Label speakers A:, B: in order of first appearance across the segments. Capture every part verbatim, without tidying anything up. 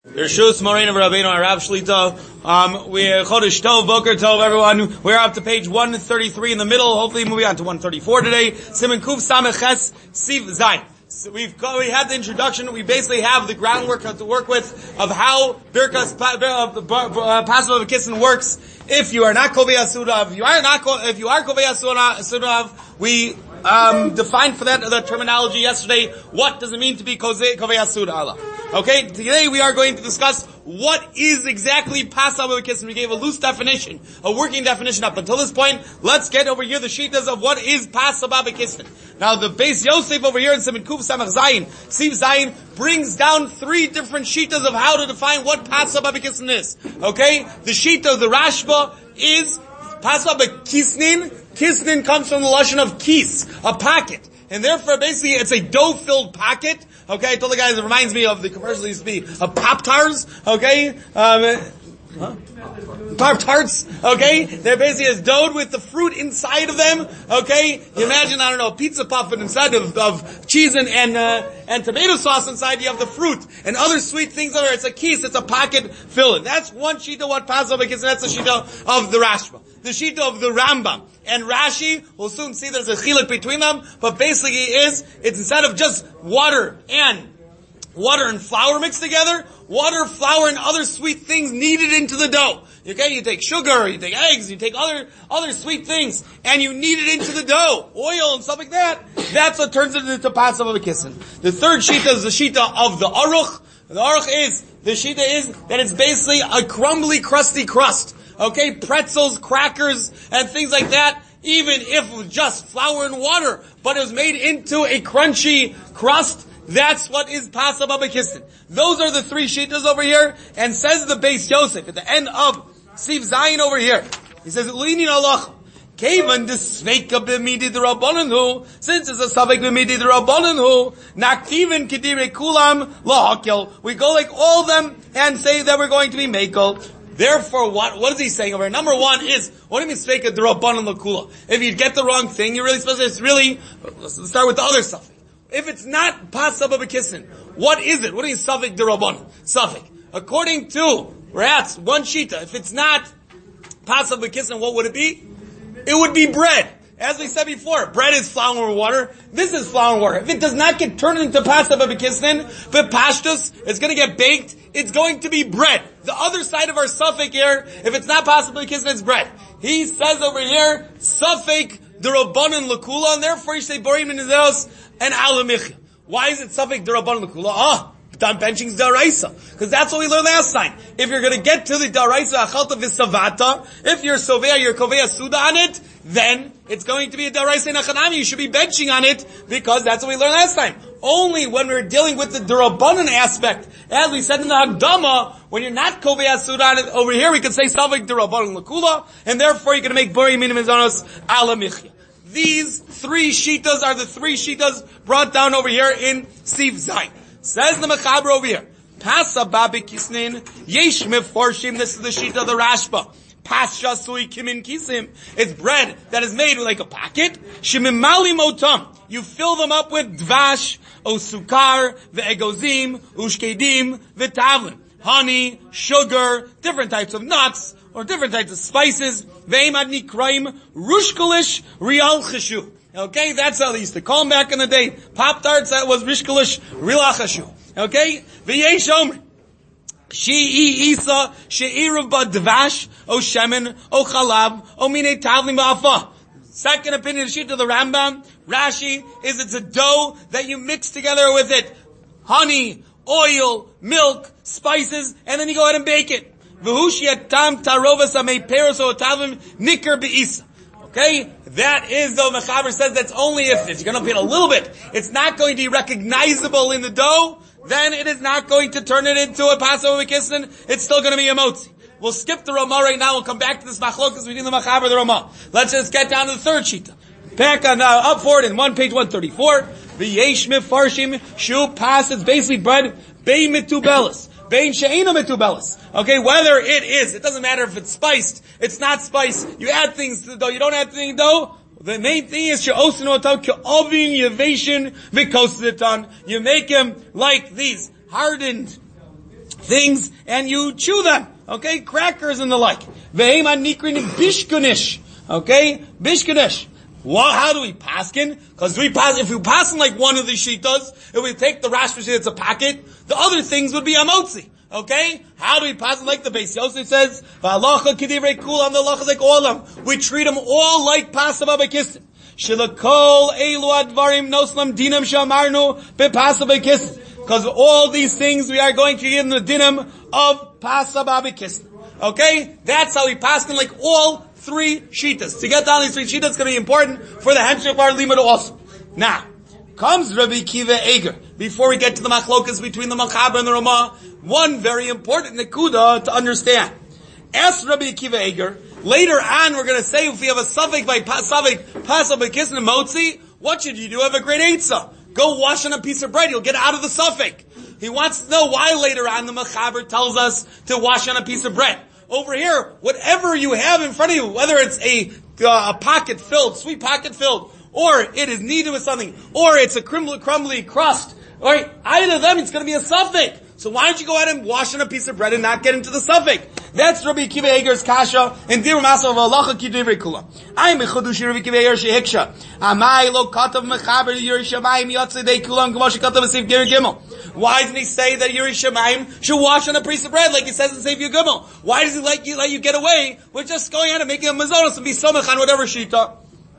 A: Rishus Morain of Rabbeinu Arav Shlita. Um, we're Chodesh Tov, Boker Tov, everyone. We're up to page one thirty-three in the middle. Hopefully, moving on to one thirty-four today. Siman Kuf Sameches Siv Zayin. So we've got, we had the introduction. We basically have the groundwork to work with of how Birkas Passover Kissin works. If you are not Kovei Asudav, if you are not if you are Kovei Asudav, we um defined for that the terminology yesterday. What does it mean to be Kovei Asudav? Okay, today we are going to discuss what is exactly Passover Kissin. We gave a loose definition, a working definition up until this point. Let's get over here the shitas of what is Passover Kissin. Now the base Yosef over here in Siman Kuf Samach Zayin, Siv Zayin, brings down three different shitas of how to define what Passover Kissin is. Okay, the shita of the Rashba is Passover Kisnin. Kisnin comes from the lashon of kis, a pocket. And therefore, basically, it's a dough-filled pocket. Okay, I told the guys it reminds me of the commercial used to be of Pop-Tarts. Okay, um, huh? Pop-Tarts. Okay, they're basically as doughed with the fruit inside of them. Okay, you imagine I don't know a pizza puff and inside of, of cheese and and, uh, and tomato sauce inside. You have the fruit and other sweet things over. It's a kiss. It's a pocket filling. That's one shita. What Passover is? That's the shita of the Rashba. The shita of the Rambam and Rashi, we'll soon see there's a chiluk between them, but basically is, it's instead of just water and, water and flour mixed together, water, flour, and other sweet things kneaded into the dough. Okay, you take sugar, you take eggs, you take other, other sweet things, and you knead it into the dough, oil and stuff like that. That's what turns it into Passover Kissin. The third shita is the shita of the Aruch. The Aruch is, the shita is that it's basically a crumbly, crusty crust. Okay, pretzels, crackers, and things like that, even if it was just flour and water, but it was made into a crunchy crust, that's what is Passover Kissin. Those are the three shitas over here, and says the base Yosef, at the end of Siv Zayin over here, he says, U'inin Allah, Kevan desveika b'midi d'rabbananu, since it's a savek b'midi d'rabbananu, naktivin kedire kulam lahakel, we go like all of them, and say that we're going to be makel. Therefore, what, what is he saying over here? Number one is, what do you mean sveika d'rabbanan l'kula? If you get the wrong thing, you're really supposed to, it's really, let's start with the other stuff. If it's not Passover Kissin, what is it? What is Safek d'Rabbanan? Safek. According to Rats, one shita, if it's not Passover Kissin, what would it be? It would be bread. As we said before, bread is flour and water. This is flour and water. If it does not get turned into Passover Kissin, but pashtus, it's going to get baked, it's going to be bread. The other side of our Safek here, if it's not Passover Kissin, it's bread. He says over here, Safek d'Rabbanan l'kula, and therefore you say Borim and Nizeros and Alamichya. Why is it Safek d'Rabbanan l'kula? Ah, Don benching's Daraisa. Because that's what we learned last time. If you're gonna get to the Daraisa Achalta V'Savata, if you're Sovea, you're Kovea Suda on it, then it's going to be a Daraisa Nachanami. You should be benching on it, because that's what we learned last time. Only when we're dealing with the D'Rabbanan aspect, as we said in the Hagdama, when you're not Kovea Suda on it, over here we could say Safek d'Rabbanan l'kula, and therefore you're gonna make Bori Minim Mizanos Alamichya. These three shitas are the three shitas brought down over here in Siv Zayin. Says the Mechaber over here, Passover Kisnin, Yesh Meforshim, this is the shita of the Rashba. Pascha Sui Kimin Kisim. It's bread that is made with like a pocket. Shemimali Motam. You fill them up with Dvash, Osukar, Ve'egozim, Ushkedim, Ve'tavlin. Honey, sugar, different types of nuts, or different types of spices. Ve'imad Nikraim, Rushkalish, Rial Cheshu. Okay, that's how they used to call them back in the day. Pop-Tarts, that was Rishkalish, Rial Cheshu. Okay? V'yesh Omri. She'i Isa, She'irav ba Dvash, O Shemen, O Chalab, O Mine Tavlim Ba'afa. Second opinion, the sheet of the Rambam, Rashi, is it's a dough that you mix together with it. Honey, oil, milk, spices, and then you go ahead and bake it. V'hushiatam tarovas amei peros o tavim nikar be'isa. Okay? That is, though, Mechaber says that's only if, if you're going to put a little bit, it's not going to be recognizable in the dough, then it is not going to turn it into a Passover Kissin, it's still going to be a motzi. We'll skip the Ramah right now, we'll come back to this machlokas between the Mechaber and the Ramah. Let's just get down to the third shita. Back on, uh, up forward in one page one thirty-four, V'yesh mefarshim shu pas, it's basically bread, bein mitubelis. Bein she'ena mitubelis. Okay, whether it is, it doesn't matter if it's spiced, it's not spiced, you add things to the dough, you don't add things to the dough, the main thing is she'osinu otam ke'ovin yeveshin v'kositan. You make him like these hardened things and you chew them. Okay, crackers and the like. Ve'ema nikrin bishkunish. Okay, bishkunish. Well, how do we paskin? Because we pass, if we paskin like one of the shitas, if we take the Rashi it's a packet, the other things would be amotzi. Okay? How do we pass it like the Beis Yosef says? V'alacha k'divrei kulam, the halacha is like all of them. We treat them all like pasa b'kistin. Shilakol elu advarim noslam dinam shamarnu b'pasa b'kistin. Because all these things we are going to give in the dinam of pasa b'kistin. Okay? That's how we pass like all three shitas. To get down these three shitas is going to be important for the hemshech of our limud also. Now, comes Rabbi Kiva Eger. Before we get to the machlokas between the Machaber and the Ramah, one very important nekuda to understand. Ask Rabbi Kiva Eger. Later on, we're going to say if we have a suffix by suffix pasa b'kisn and motzi, what should you do? Have a great eitzah. Go wash on a piece of bread. You'll get out of the suffix. He wants to know why later on the Machaber tells us to wash on a piece of bread. Over here, whatever you have in front of you, whether it's a, uh, a pocket filled, sweet pocket filled, or it is kneaded with something, or it's a crumbly, crumbly crust, right? Either of them, it's going to be a suffix. So why don't you go ahead and wash on a piece of bread and not get into the suffix? That's Rabbi Kiva Eger's kasha in Dir Masav Halacha Ki Divrei Kula. I am Mechudush Rabbi Kiva Eger Shehiksha. Amai lo katav mechaber Yirei Shamayim Yotzei Kulam G'mosh Katav Seif Ger Gimel. Why doesn't he say that Yirei Shamayim should wash on a piece of bread like he says in Seif Ger Gimel? Why does he let you let you get away with just going ahead and making a mazonos and be somach on whatever shita?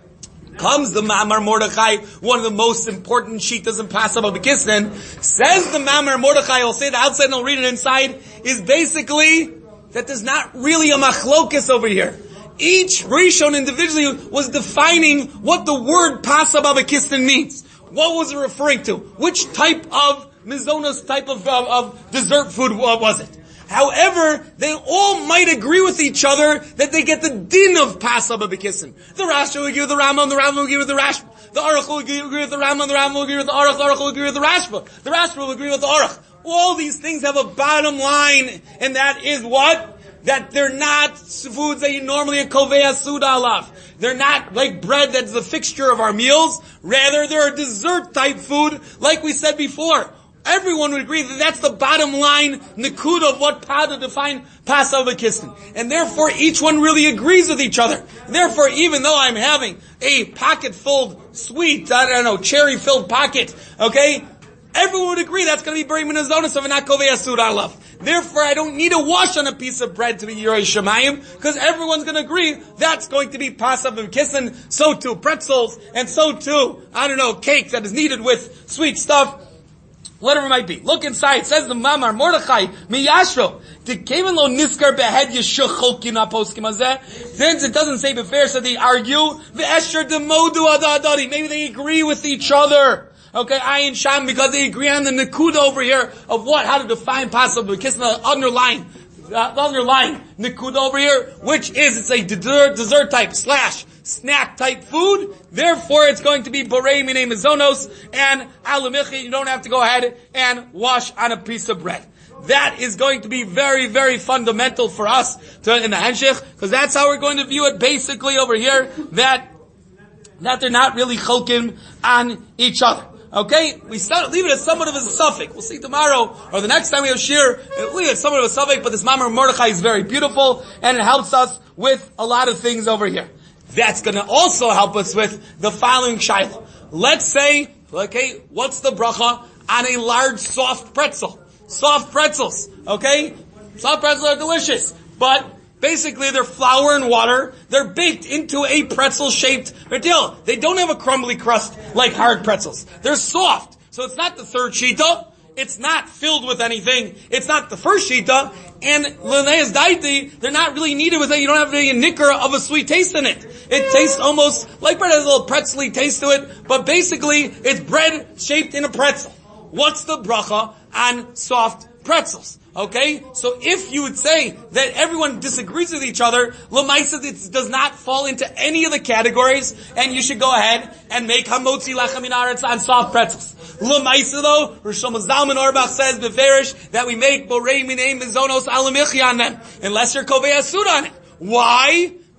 A: Comes the Ma'amar Mordechai, one of the most important shitas in Pascha b'Kislev. Says the Ma'amar Mordechai, I'll say the outside and I'll read it inside, is basically that there's not really a machlokas over here. Each Rishon individually was defining what the word Pascha b'Kislev means. What was it referring to? Which type of mizonos type of, of, of dessert food was it? However, they all might agree with each other that they get the din of Pascha b'Kislev. The Rashi will agree with the Rambam, the Rambam will agree with the Rashba. The Aruch will agree with the Rambam, the Rambam will agree with the Aruch, the Aruch will agree with the Rashba. The Rashba will agree with the Aruch. All these things have a bottom line, and that is what? That they're not foods that you normally a kovei suda alav. They're not like bread that's the fixture of our meals. Rather, they're a dessert type food, like we said before. Everyone would agree that that's the bottom line nekuda of what Pada define Pascha b'Kislev. And therefore each one really agrees with each other. And therefore even though I'm having a pocket filled sweet, I don't know, cherry filled pocket, okay, everyone would agree that's going to be beri minazonos of an akovei asur alav. Therefore I don't need to wash on a piece of bread to be Yirei Shamayim, because everyone's going to agree that's going to be Pascha b'Kislev. So too pretzels, and so too, I don't know, cake that is kneaded with sweet stuff. Whatever it might be. Look inside. It says the Mamar Mordechai Miyashro. Lo niskar behed yeshucholkin aposkim hazeh. Since it doesn't say befair, so they argue. Ve'esher demodu adadadi. Maybe they agree with each other. Okay, ayin sham, because they agree on the nekuda over here of what, how to define Pascha b'Kislev, the underlying, uh, the underlying nekuda over here, which is it's a dessert, dessert type slash snack type food, therefore it's going to be borei minei mizonos and alamichi. You don't have to go ahead and wash on a piece of bread. That is going to be very, very fundamental for us to, in the Henshech, because that's how we're going to view it basically over here, that, that they're not really cholkim on each other. Okay? We start, leave it as somewhat of a suffix. We'll see tomorrow, or the next time we have shir, leave it as somewhat of a suffix, but this Mamar Mordechai is very beautiful, and it helps us with a lot of things over here. That's gonna also help us with the following shayla. Let's say, okay, what's the bracha on a large soft pretzel? Soft pretzels, okay? Soft pretzels are delicious, but basically they're flour and water. They're baked into a pretzel-shaped material. They don't have a crumbly crust like hard pretzels. They're soft. So it's not the third shita. It's not filled with anything. It's not the first shita. And l'neis daiti, they're not really needed with it. You don't have any nicker of a sweet taste in it. It tastes almost like bread. It has a little pretzely taste to it. But basically, it's bread shaped in a pretzel. What's the bracha on soft pretzels? Okay? So if you would say that everyone disagrees with each other, l'maisa, it does not fall into any of the categories, and you should go ahead and make hamotzi lechem min haaretz on soft pretzels. L'maisa though, Rosh Hashanah Zalman Auerbach says beferish that we make borei minei mizonos alamichi on them, unless you're kovei asud on it. Why?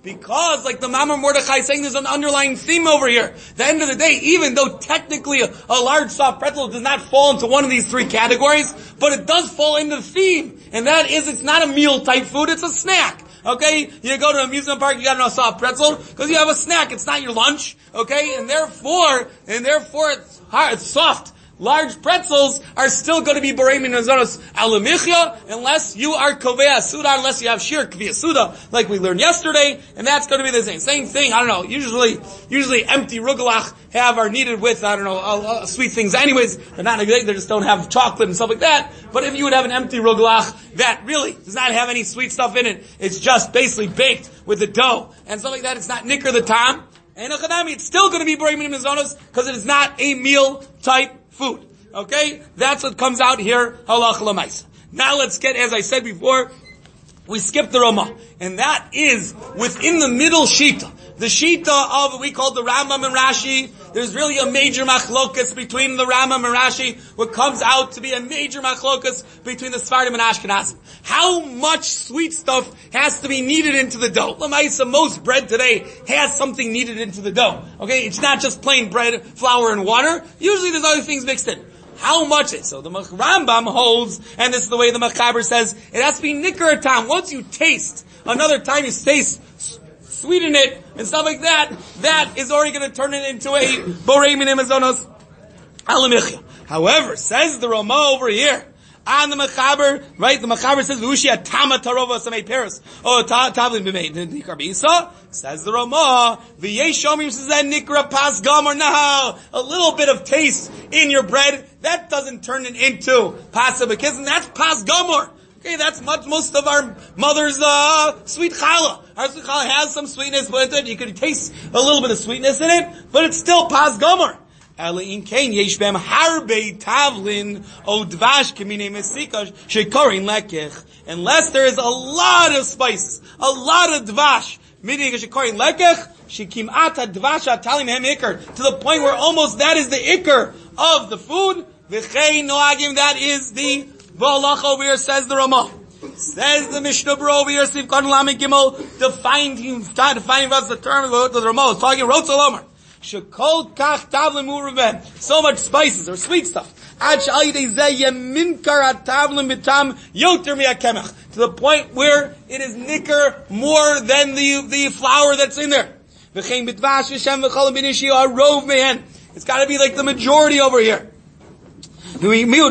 A: Because, like the Mamar Mordechai is saying, there's an underlying theme over here. At the end of the day, even though technically a, a large soft pretzel does not fall into one of these three categories, but it does fall into the theme. And that is, it's not a meal type food, it's a snack. Okay? You go to an amusement park, you got a soft pretzel, because you have a snack, it's not your lunch. Okay? And therefore, and therefore it's hard, it's soft. Large pretzels are still going to be Borei Min Mazonos Alamichya unless you are Kovea Suda, unless you have Shir Kvia Suda, like we learned yesterday, and that's going to be the same. Same thing, I don't know, usually, usually empty rugelach have are needed with, I don't know, uh, uh, sweet things anyways. They're not, they just don't have chocolate and stuff like that. But if you would have an empty rugelach that really does not have any sweet stuff in it, it's just basically baked with the dough and stuff like that, it's not nicker the tam, and it's still going to be Borei Min Mazonos because it is not a meal type food. Okay? That's what comes out here, halach l'maisa. Now let's get, as I said before, we skipped the Ramah. And that is within the middle Shita. The Shita of, we call the Rambam and Rashi. There's really a major machlokas between the Rambam and Rashi. What comes out to be a major machlokas between the Sfardim and Ashkenazim. How much sweet stuff has to be kneaded into the dough? L'maisa, most bread today has something kneaded into the dough. Okay? It's not just plain bread, flour, and water. Usually there's other things mixed in. How much is? So the Rambam holds, and this is the way the Machaber says, it has to be nicker tam. Once you taste, another time you taste, sweeten it, and stuff like that, that is already going to turn it into a Borei Min Mazonos Alamichya. However, says the Ramah over here, on the Machaber, right, the Machaber says, V'ushia tama tarova samei peros, oh, tavlin b'mei, nikar b'isa, says the Ramah, v'yesh shomim says that nikra pas gamor, no, a little bit of taste in your bread, that doesn't turn it into pasa b'kizn, that's pas gamor. Okay, that's much, most of our mother's, uh, sweet challah. Our sweet challah has some sweetness with it, you can taste a little bit of sweetness in it, but it's still pas gamor. Unless there is a lot of spice, a lot of dvash, to the point where almost that is the ikr of the food. That is the Balach over here, says the Ramah. Says the Mishnah Bro over here, Sivkon Lamed Gimel, defining, defining us the term of the Ramah, talking Rotzal Shekol kach tavlim uruven. So much spices or sweet stuff. To the point where it is nicker more than the, the flour that's in there. It's gotta be like the majority over here. So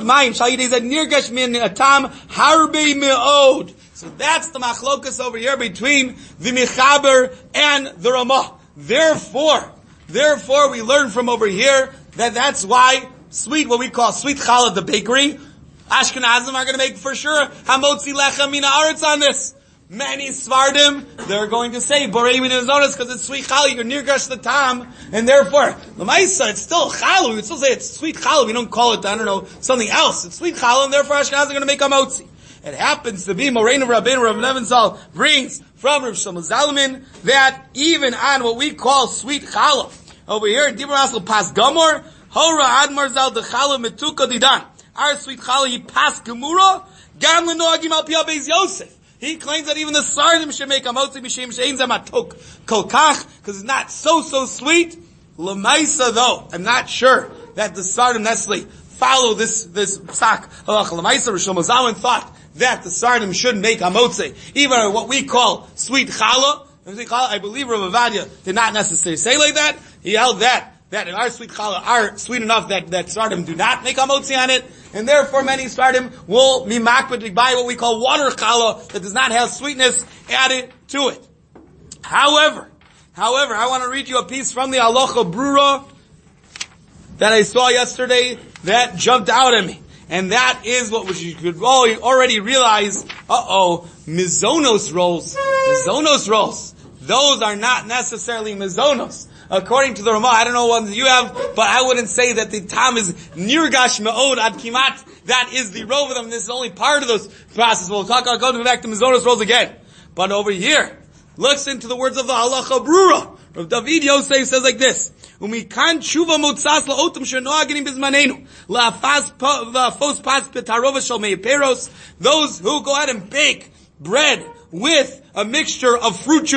A: that's the machlokas over here between the Mechaber and the Ramah. Therefore, Therefore, we learn from over here that that's why sweet, what we call sweet challah, the bakery, Ashkenazim are going to make for sure hamotzi lechem min haaretz on this. Many Svardim, they're going to say Borei Min Mazonos because it's sweet challah, you're nirgash the tam, and therefore, l'maisa, it's still challah. We would still say it's sweet challah. We don't call it, I don't know, something else. It's sweet challah, and therefore Ashkenazim are going to make hamotzi. It happens to be Morein of Rabbeinu Rav Nebenzahl brings from Rav Shlomo Zalman that even on what we call sweet challah, over here in Dibur Asel Pas Gamor, Hora Admar Zal the Challah Metuka Didan. Our sweet challah he Pas Gemura, Gam Lenoagim Al Pia Beis Yosef. He claims that even the Sardim should make a motzi b'shem she'ein zeh matok kol kach, because it's not so so sweet. L'maisa though, I'm not sure that the Sardim necessarily follow this this psak halach l'maisa. Rosh Shlomo Zalman thought that the Sardim should make hamotzi, even what we call sweet challah. I believe Rav Avadia did not necessarily say like that. He held that, that our sweet challah are sweet enough that, that Sardim do not make hamotzi on it, and therefore many Sardim will be makbid to buy what we call water challah that does not have sweetness added to it. However, however, I want to read you a piece from the Halacha Brura that I saw yesterday that jumped out at me. And that is what you could already realize, uh-oh, mizonos rolls, mizonos rolls. Those are not necessarily mizonos. According to the Ramah, I don't know what you have, but I wouldn't say that the tam is nirgash me'od ad kimat. That is the rove of them. This is only part of those process. We'll talk, I'll go back to mizonos rolls again. But over here, listen to the words of the Halacha Brura. Rav David Yosef says like this: Umikan tshuva motzas la'otam she'noagim bizmanenu la'afas fos pas petarova shel meiperos. Those who go out and bake bread with a mixture of fruit juice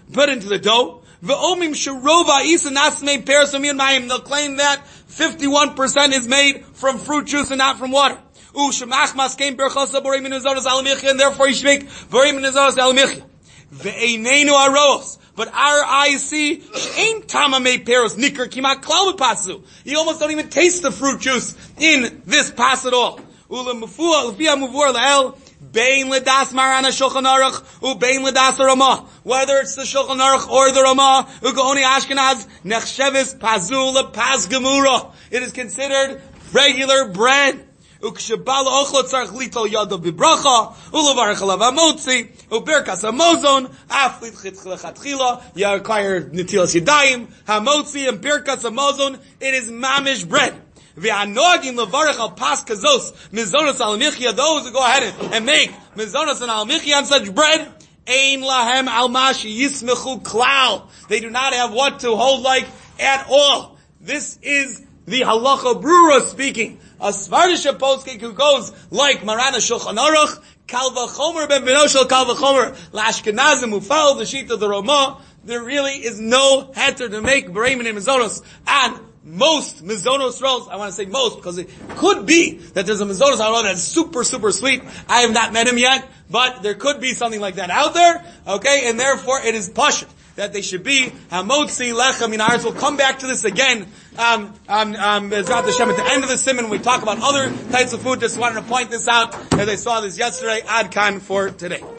A: put into the dough. Ve'omim sherova isa nasmei peres u'min mayim. They'll claim that fifty-one percent is made from fruit juice and not from water. U shemach maskein berchosa borei min azoros al michya, and therefore you should make borei min azoros al michya. Ve'einenu aros. But our eyes see, she'ain tama mei peros nikar kimat klal b'pasu. You almost don't even taste the fruit juice in this pas at all. Ula mufua, l'fia muvur la'el, bein ledas marana shulchan aruch, u bein ledas Ramah. Whether it's the shulchan aruch or the Ramah, ugaoni Ashkenaz, nechshevis pazu lepas gemura. It is considered regular bread. Ukshabala ochlot tzarich litol yadav bibracha, ulevarich alav hamotzi, uberkas hamozon, aflit chitchlechatchila, you require netilas yadayim, hamotzi and berkas hamozon, it is mamish bread. V'anogin levarich al pas kazos, mizonos al michya, those who go ahead and make mizonos and al michya on such bread, ein lahem al mashi yismechu klal. They do not have what to hold like at all. This is the halacha brura speaking. A Svardish posting who goes like Marana Shulchan Aruch, Kal v'chomer ben benoshel Kal v'chomer la'ashkenazim who follow the sheet of the Ramah. There really is no heter to make bereimin and mizonos, and most mizonos rolls. I want to say most because it could be that there's a mizonos roll that's super super sweet. I have not met him yet, but there could be something like that out there. Okay, and therefore it is pashut that they should be hamotzi lechem in ours. We'll come back to this again. Um, um, um, Bezrat Hashem, at the end of the simon, we talk about other types of food. Just wanted to point this out as I saw this yesterday. Ad Kan for today.